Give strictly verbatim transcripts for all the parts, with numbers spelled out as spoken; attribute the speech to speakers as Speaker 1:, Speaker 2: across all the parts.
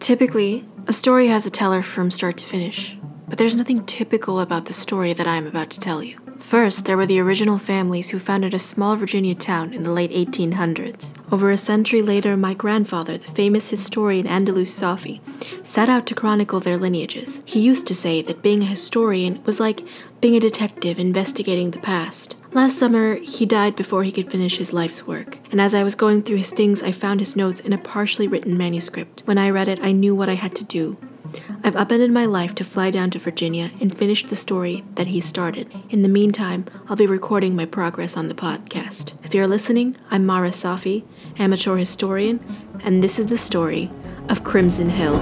Speaker 1: Typically, a story has a teller from start to finish, but there's nothing typical about the story that I am about to tell you. First, there were the original families who founded a small Virginia town in the late eighteen hundreds. Over a century later, my grandfather, the famous historian Andalus Safi, set out to chronicle their lineages. He used to say that being a historian was like being a detective investigating the past. Last summer, he died before he could finish his life's work, and as I was going through his things, I found his notes in a partially written manuscript. When I read it, I knew what I had to do. I've upended my life to fly down to Virginia and finish the story that he started. In the meantime, I'll be recording my progress on the podcast. If you're listening, I'm Mara Safi, amateur historian, and this is the story of Crimson Hill.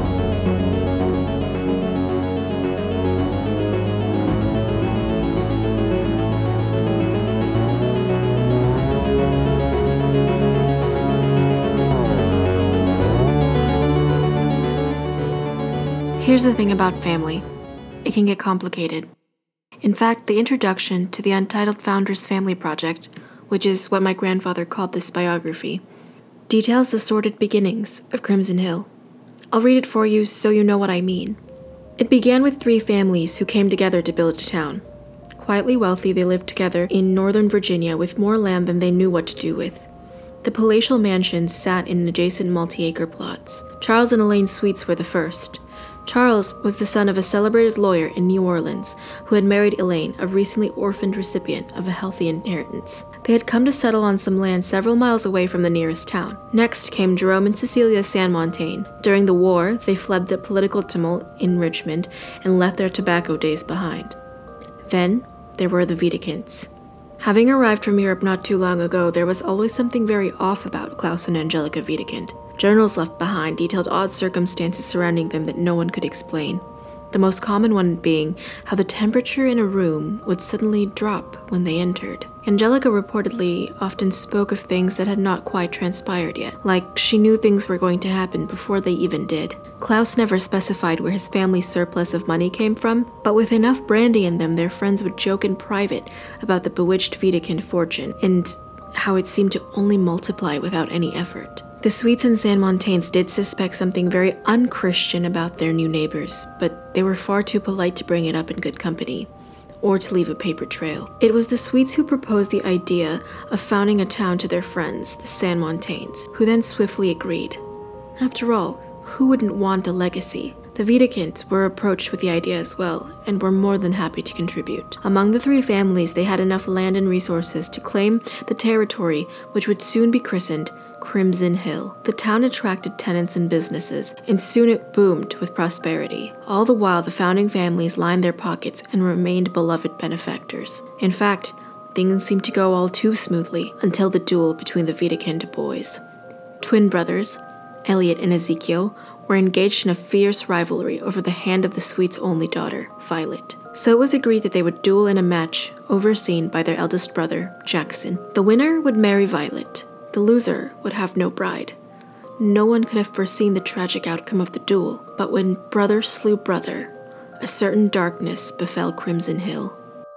Speaker 1: Here's the thing about family. It can get complicated. In fact, the introduction to the Untitled Founders Family Project, which is what my grandfather called this biography, details the sordid beginnings of Crimson Hill. I'll read it for you so you know what I mean. It began with three families who came together to build a town. Quietly wealthy, they lived together in northern Virginia with more land than they knew what to do with. The palatial mansions sat in adjacent multi-acre plots. Charles and Elaine Sweets were the first. Charles was the son of a celebrated lawyer in New Orleans who had married Elaine, a recently orphaned recipient of a healthy inheritance. They had come to settle on some land several miles away from the nearest town. Next came Jerome and Cecilia Sanmontaine. During the war, they fled the political tumult in Richmond and left their tobacco days behind. Then, there were the Wiedekinds. Having arrived from Europe not too long ago, there was always something very off about Klaus and Angelica Wiedekind. Journals left behind detailed odd circumstances surrounding them that no one could explain. The most common one being how the temperature in a room would suddenly drop when they entered. Angelica reportedly often spoke of things that had not quite transpired yet, like she knew things were going to happen before they even did. Klaus never specified where his family's surplus of money came from, but with enough brandy in them, their friends would joke in private about the bewitched Wiedekind fortune and how it seemed to only multiply without any effort. The Sweets and Sanmontaines did suspect something very un-Christian about their new neighbors, but they were far too polite to bring it up in good company, or to leave a paper trail. It was the Sweets who proposed the idea of founding a town to their friends, the Sanmontaines, who then swiftly agreed. After all, who wouldn't want a legacy? The Wiedekinds were approached with the idea as well, and were more than happy to contribute. Among the three families, they had enough land and resources to claim the territory which would soon be christened Crimson Hill. The town attracted tenants and businesses, and soon it boomed with prosperity. All the while, the founding families lined their pockets and remained beloved benefactors. In fact, things seemed to go all too smoothly until the duel between the Wiedekind boys. Twin brothers, Elliot and Ezekiel, were engaged in a fierce rivalry over the hand of the Sweets' only daughter, Violet. So it was agreed that they would duel in a match overseen by their eldest brother, Jackson. The winner would marry Violet. The loser would have no bride. No one could have foreseen the tragic outcome of the duel, but when brother slew brother, a certain darkness befell Crimson Hill.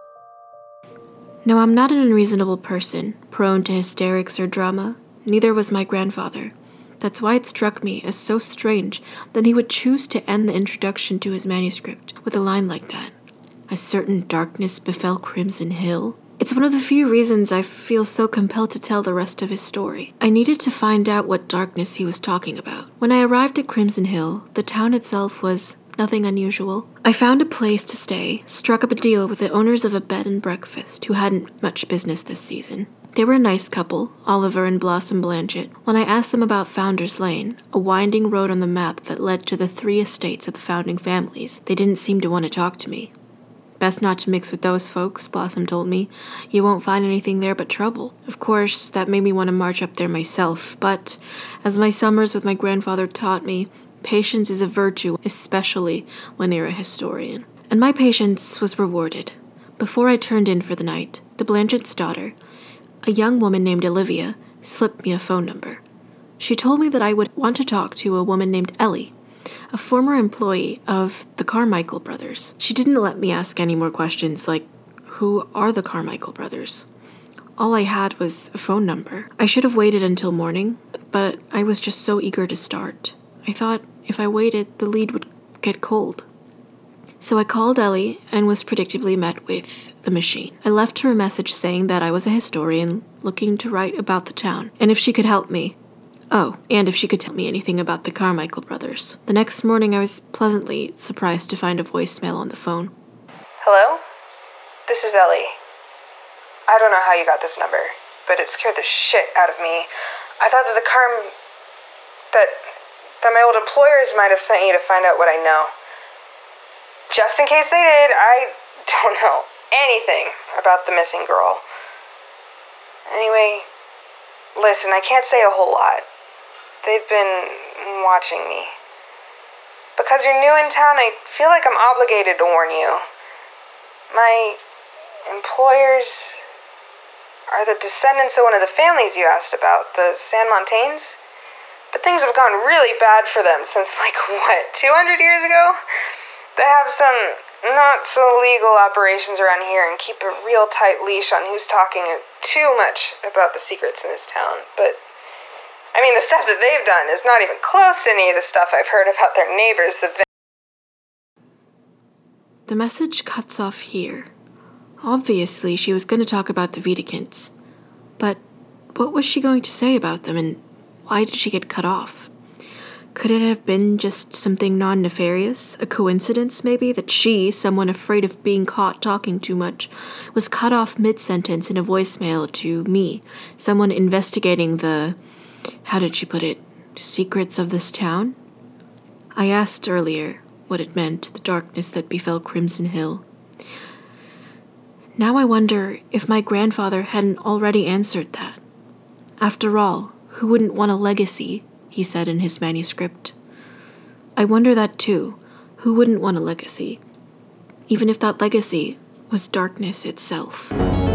Speaker 1: Now, I'm not an unreasonable person, prone to hysterics or drama. Neither was my grandfather. That's why it struck me as so strange that he would choose to end the introduction to his manuscript with a line like that. A certain darkness befell Crimson Hill. It's one of the few reasons I feel so compelled to tell the rest of his story. I needed to find out what darkness he was talking about. When I arrived at Crimson Hill, the town itself was nothing unusual. I found a place to stay, struck up a deal with the owners of a bed and breakfast who hadn't much business this season. They were a nice couple, Oliver and Blossom Blanchett. When I asked them about Founders Lane, a winding road on the map that led to the three estates of the founding families, they didn't seem to want to talk to me. Best not to mix with those folks, Blossom told me. You won't find anything there but trouble. Of course, that made me want to march up there myself, but as my summers with my grandfather taught me, patience is a virtue, especially when you're a historian. And my patience was rewarded. Before I turned in for the night, the Blanchett's daughter, a young woman named Olivia, slipped me a phone number. She told me that I would want to talk to a woman named Ellie, a former employee of the Carmichael brothers. She didn't let me ask any more questions like, who are the Carmichael brothers? All I had was a phone number. I should have waited until morning, but I was just so eager to start. I thought if I waited, the lead would get cold. So I called Ellie and was predictably met with the machine. I left her a message saying that I was a historian looking to write about the town, and if she could help me. Oh, and if she could tell me anything about the Carmichael brothers. The next morning I was pleasantly surprised to find a voicemail on the phone.
Speaker 2: Hello? This is Ellie. I don't know how you got this number, but it scared the shit out of me. I thought that the Carm... that... that my old employers might have sent you to find out what I know. Just in case they did, I don't know anything about the missing girl. Anyway, listen, I can't say a whole lot. They've been watching me. Because you're new in town, I feel like I'm obligated to warn you. My employers are the descendants of one of the families you asked about, the San Montanes. But things have gone really bad for them since, like, what, two hundred years ago? They have some not-so-legal operations around here and keep a real tight leash on who's talking too much about the secrets in this town. But, I mean, the stuff that they've done is not even close to any of the stuff I've heard about their neighbors, the...
Speaker 1: The message cuts off here. Obviously, she was going to talk about the Wiedekindts. But what was she going to say about them, and why did she get cut off? Could it have been just something non-nefarious? A coincidence, maybe, that she, someone afraid of being caught talking too much, was cut off mid-sentence in a voicemail to me, someone investigating the, how did she put it, secrets of this town? I asked earlier what it meant, the darkness that befell Crimson Hill. Now I wonder if my grandfather hadn't already answered that. After all, who wouldn't want a legacy? He said in his manuscript. I wonder that too. Who wouldn't want a legacy? Even if that legacy was darkness itself.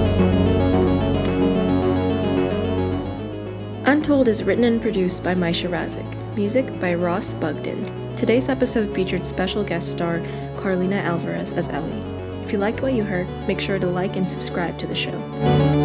Speaker 1: Untold is written and produced by Maisha Razik. Music by Ross Bugden. Today's episode featured special guest star Carlina Alvarez as Ellie. If you liked what you heard, make sure to like and subscribe to the show.